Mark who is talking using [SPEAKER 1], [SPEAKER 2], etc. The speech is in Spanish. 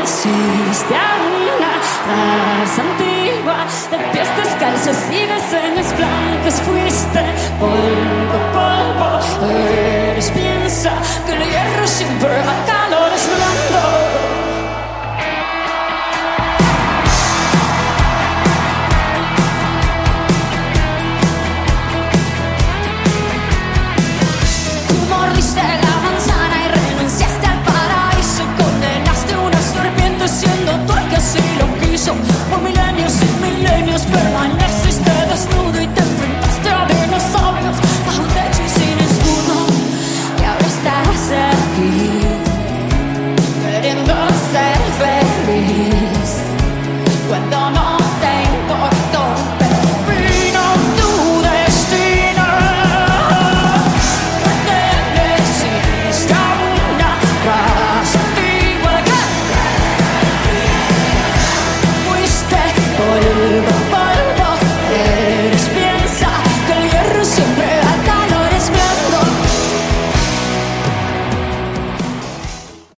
[SPEAKER 1] naciste a una raza antigua, de pies descalzos y de sueños blancos fuiste polvo, polvo.